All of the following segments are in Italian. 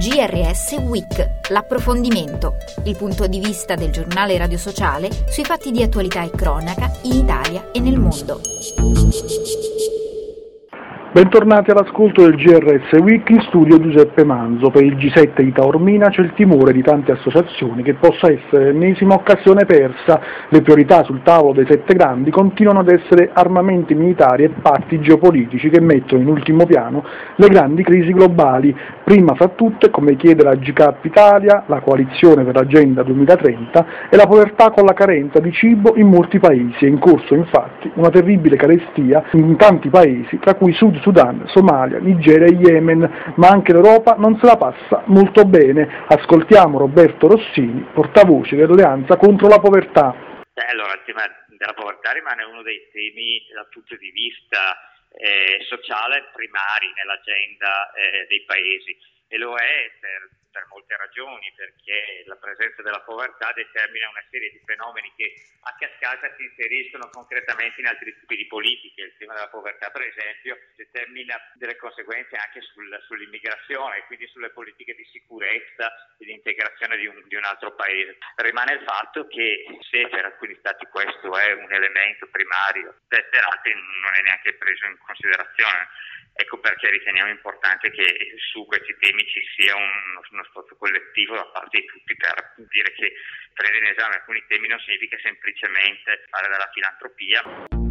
GRS Week, l'approfondimento, il punto di vista del giornale radio sociale sui fatti di attualità e cronaca in Italia e nel mondo. Bentornati all'ascolto del GRS Week, in studio Giuseppe Manzo. Per il G7 di Taormina c'è il timore di tante associazioni che possa essere l'ennesima occasione persa. Le priorità sul tavolo dei 7 grandi continuano ad essere armamenti militari e patti geopolitici che mettono in ultimo piano le grandi crisi globali, prima fra tutte, come chiede la GCAP Italia, la coalizione per l'Agenda 2030, e la povertà con la carenza di cibo in molti paesi. È in corso infatti una terribile carestia in tanti paesi, tra cui Sud Sudan, Somalia, Nigeria e Yemen, ma anche l'Europa non se la passa molto bene. Ascoltiamo Roberto Rossini, portavoce dell'Alleanza contro la povertà. Allora, il tema della povertà rimane uno dei temi dal punto di vista sociale primari nell'agenda dei paesi, e lo è per molte ragioni, perché la presenza della povertà determina una serie di fenomeni che a cascata si inseriscono concretamente in altri tipi di politiche. Il tema della povertà, per esempio, determina delle conseguenze anche sull'immigrazione e quindi sulle politiche di sicurezza e di integrazione di un altro paese. Rimane il fatto che se per alcuni stati questo è un elemento primario, per altri non è neanche preso in considerazione. Ecco perché riteniamo importante che su questi temi ci sia uno sforzo collettivo da parte di tutti, per dire che prendere in esame alcuni temi non significa semplicemente fare della filantropia.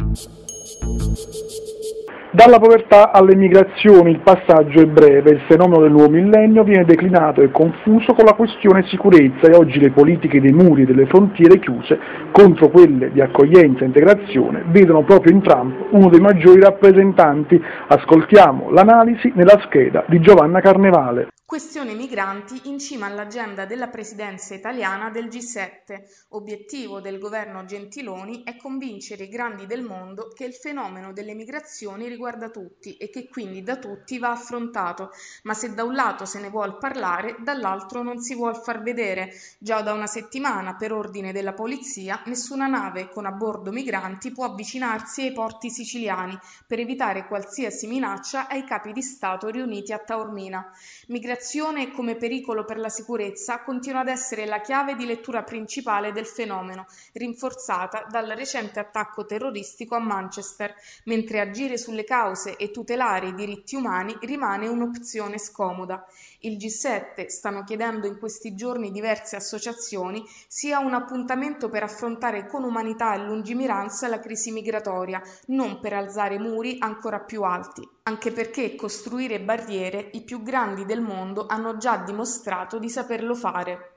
Dalla povertà alle migrazioni il passaggio è breve, il fenomeno del nuovo millennio viene declinato e confuso con la questione sicurezza, e oggi le politiche dei muri e delle frontiere chiuse contro quelle di accoglienza e integrazione vedono proprio in Trump uno dei maggiori rappresentanti. Ascoltiamo l'analisi nella scheda di Giovanna Carnevale. Questione migranti in cima all'agenda della presidenza italiana del G7. Obiettivo del governo Gentiloni è convincere i grandi del mondo che il fenomeno delle migrazioni riguarda tutti e che quindi da tutti va affrontato, ma se da un lato se ne vuol parlare, dall'altro non si vuol far vedere. Già da una settimana, per ordine della polizia, nessuna nave con a bordo migranti può avvicinarsi ai porti siciliani per evitare qualsiasi minaccia ai capi di Stato riuniti a Taormina. Migrazione come pericolo per la sicurezza continua ad essere la chiave di lettura principale del fenomeno, rinforzata dal recente attacco terroristico a Manchester, mentre agire sulle cause e tutelare i diritti umani rimane un'opzione scomoda. Il G7, stanno chiedendo in questi giorni diverse associazioni, sia un appuntamento per affrontare con umanità e lungimiranza la crisi migratoria, non per alzare muri ancora più alti, anche perché costruire barriere i più grandi del mondo hanno già dimostrato di saperlo fare.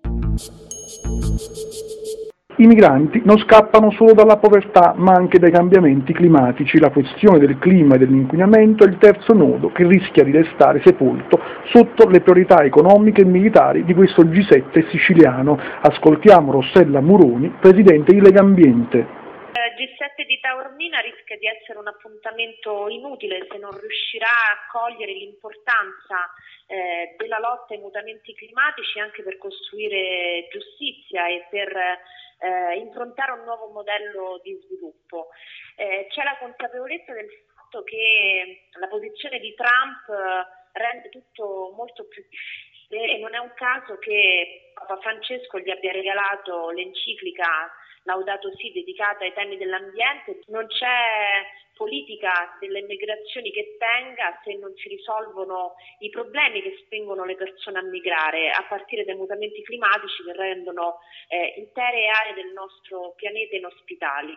I migranti non scappano solo dalla povertà, ma anche dai cambiamenti climatici. La questione del clima e dell'inquinamento è il terzo nodo che rischia di restare sepolto sotto le priorità economiche e militari di questo G7 siciliano. Ascoltiamo Rossella Muroni, presidente di Legambiente. G7 di Taormina rischia di essere un appuntamento inutile se non riuscirà a cogliere l'importanza della lotta ai mutamenti climatici, anche per costruire giustizia e per improntare un nuovo modello di sviluppo. C'è la consapevolezza del fatto che la posizione di Trump rende tutto molto più difficile, e non è un caso che Papa Francesco gli abbia regalato l'enciclica Laudato Si dedicata ai temi dell'ambiente. Non c'è politica delle migrazioni che tenga se non si risolvono i problemi che spingono le persone a migrare, a partire dai mutamenti climatici che rendono intere aree del nostro pianeta inospitali.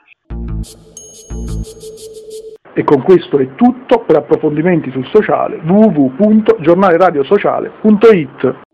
E con questo è tutto. Per approfondimenti sul sociale www.giornaleradiosociale.it.